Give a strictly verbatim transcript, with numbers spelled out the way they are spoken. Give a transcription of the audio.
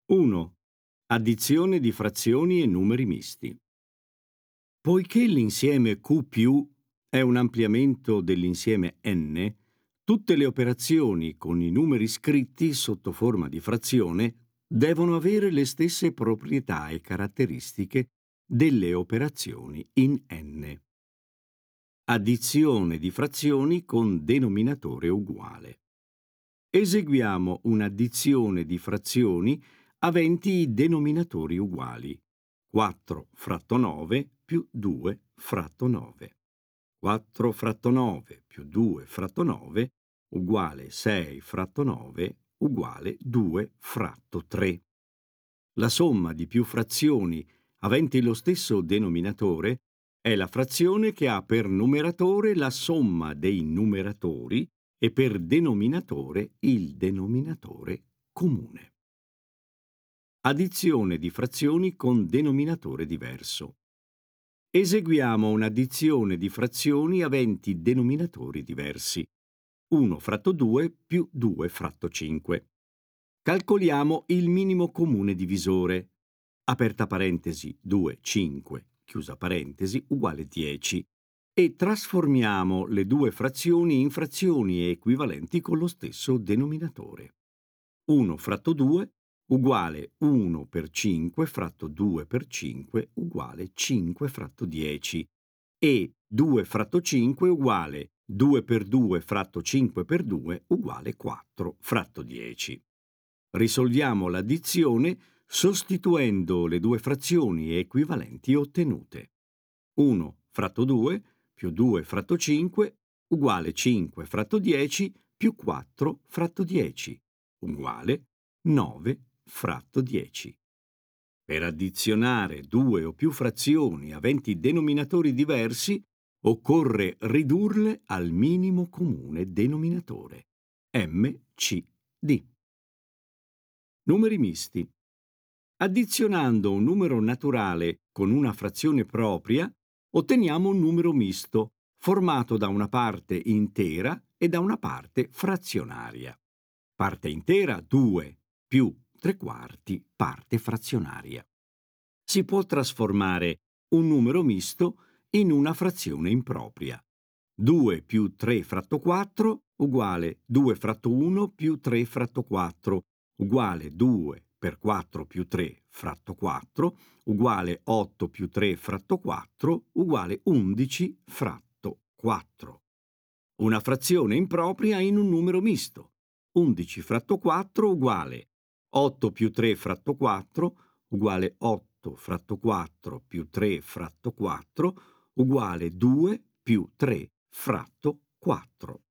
uno. Addizione di frazioni e numeri misti. Poiché l'insieme Q più è un ampliamento dell'insieme n, tutte le operazioni con i numeri scritti sotto forma di frazione devono avere le stesse proprietà e caratteristiche delle operazioni in n. Addizione di frazioni con denominatore uguale. Eseguiamo un'addizione di frazioni aventi i denominatori uguali. quattro fratto nove più due fratto nove. quattro fratto nove più due fratto nove uguale sei fratto nove uguale due fratto tre. La somma di più frazioni aventi lo stesso denominatore è la frazione che ha per numeratore la somma dei numeratori e per denominatore il denominatore comune. Addizione di frazioni con denominatore diverso. Eseguiamo un'addizione di frazioni aventi denominatori diversi. uno fratto due più due fratto cinque. Calcoliamo il minimo comune divisore. Aperta parentesi due, cinque, chiusa parentesi, uguale dieci. E trasformiamo le due frazioni in frazioni equivalenti con lo stesso denominatore. uno fratto due uguale uno per cinque fratto due per cinque uguale cinque fratto dieci e due fratto cinque uguale due per due fratto cinque per due uguale quattro fratto dieci. Risolviamo l'addizione sostituendo le due frazioni equivalenti ottenute. uno fratto due più due fratto cinque uguale cinque fratto dieci più quattro fratto dieci uguale nove fratto dieci. Per addizionare due o più frazioni aventi denominatori diversi, occorre ridurle al minimo comune denominatore, M C D. Numeri misti. Addizionando un numero naturale con una frazione propria, otteniamo un numero misto, formato da una parte intera e da una parte frazionaria. Parte intera due più tre quarti parte frazionaria. Si può trasformare un numero misto in una frazione impropria. due più tre fratto quattro uguale due fratto uno più tre fratto quattro uguale due per quattro più tre fratto quattro uguale otto più tre fratto quattro uguale undici fratto quattro. Una frazione impropria in un numero misto. undici fratto quattro uguale otto più tre fratto quattro uguale otto fratto quattro più tre fratto quattro uguale due più tre fratto quattro.